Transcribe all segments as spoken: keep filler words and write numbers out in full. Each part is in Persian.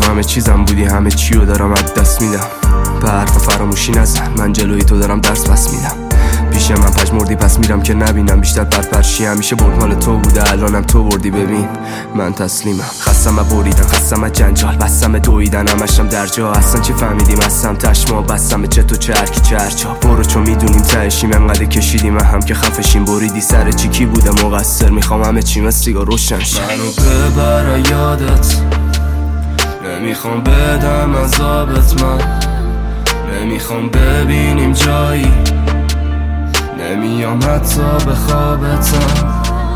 همه چیزم بودی، همه چیو دارم از دست میدم. به حرف فراموشی نزن، من جلوی تو دارم درس پس میدم. پیش من پژمردی پس میرم که نبینم، بیشتر پرپرشی همیشه برد مال تو بوده، الانم تو بردی. ببین من تسلیمم، خستم بریدن، خستم جنجال، بستم دویدن، همشم در جا. اصلا چی فهمیدیم هستم تشما، بستم چه تو چه هرکی چه هرچا. برو چون میدونیم تهشیم، انقدر کشیدیم هم که خفشیم. بریدی سر چی کی بوده مقصر، میخوام همه چی مثل سیگار روشن شه. منو ببر یادت، نمیخوام بدم عذابت، من نمیخوام ببینیم جایی، نمیام حتی به خوابتم.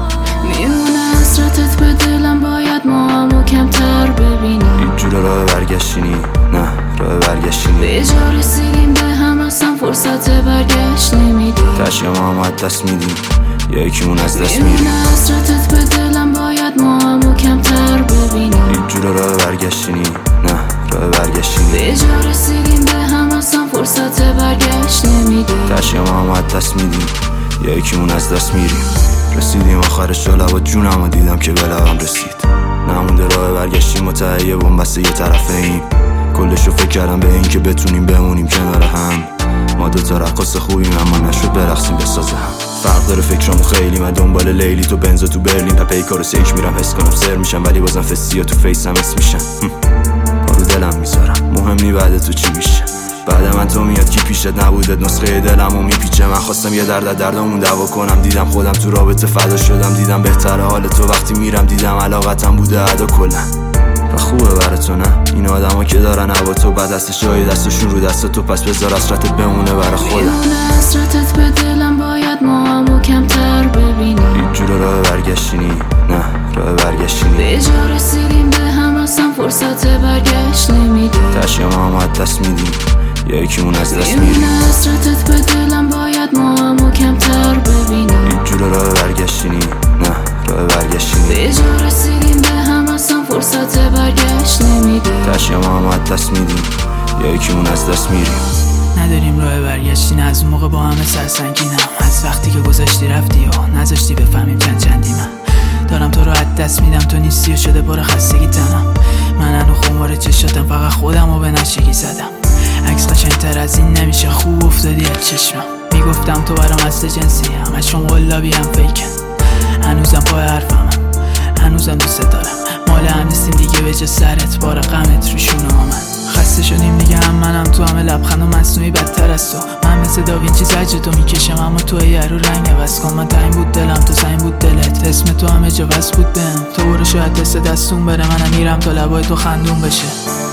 میمونه حسرتت به دلم، باید ما همو کمتر ببینیم. این جور راه برگشتی نی، نه راه برگشتی نی. به جا رسیدیم به هم، اصلا فرصت برگشت نمیدیم. تشیه ما هم از دست میدیم، یکیمون از دست میریم. میمونه حسرتت به دلم، باید ما همو کمتر ببینیم. این جور راه برگشتی نی، نه راه برگشتی نی. به جا رسیدیم به هم، اصلا فرصت برگشت نمیدیم. تشیه ما هم از دست میدیم، یکیمون از دست میریم. رسیدیم آخرش و لبا جونم و دیدم که به لبم رسید. نمونده راه برگشتیم و تهیه بومبسته یه طرفه ایم. کلشو فکر کردم به این که بتونیم بمونیم کنار هم. ما دوتا رقاص خوبیم اما نشد برقصیم بسازه هم. فرق داره فکرامو خیلی، من دنبال لیلی تو بنزا تو برلین. پپی کارو سیک میرم حس کنم سر میشم، ولی بازم فسیا تو فیسم اس میشن. رو دلم میذارم مهم نی بعد تو چی میشه. بعد من تو میاد کی پیشت نبودت، نسخه دلمو میپیچه. من خواستم یه درد دردمون دعوا کنم، دیدم خودم تو رابطه فدا شدم. دیدم بهتره حال تو وقتی میرم، دیدم علاقتم بوده ادا کلا. و خوبه برای تو نه این آدما که دارن هوا تو، بعد دستش جای دستشون رو دست تو، پس بذار حسرتت بمونه برای خودم. میمونه حسرتت به دلم، باید ما همو کمتر ببینیم. این جور راه برگشتی نی، نه راه برگشتی نی. به جا رسیدیم به هم، اصلا فرصت برگشت نمیدیم. تشیه ما هم از دست میدیم، یکیمون از دست میریم. میمونه حسرتت به دلم، باید ما همو کمتر ببینیم. این جور راه برگشتی نی، نه راه برگشتی نی. به جا رسیدیم به هم، اصلا فرصت برگشت نمیدیم. تشیه ما هم از دست میدیم، یکیمون از دست میریم. نداریم راه برگشتی، نه از اون موقع با همه سرسنگینم. از وقتی که گذاشتی رفتی و نذاشتی بفهمیم چند چندی. من دارم تو رو از دست میدم، تو نیستی و شده پر خستگی تنم. من هنو خمار چشاتم، فقط خودم رو به نشگی زدم. عکس قشنگتر از این نمیشه، خوب افتادی از چشمم. میگفتم تو برام اصل جنسی، همشون قلابی هم فیکن. هنوزم پای حرفم، هنوزم دوست دارم. مال هم نیستیم دیگه به جا سرت، بار غمت رو شونه ها. من خسته شدیم دیگه، هم منم تو، همه لبخند و مصنوعی بدتر از تو. من مثل داوینچی زجر تو میکشم، اما تو یه رو رنگ عوض کن. من تعیین بود دلم، تو سعیم بود دلت، اسم تو همه جا بس بود بهم. تو برو شاید دست دستون بره، منم میرم تا لبای تو خندون بشه.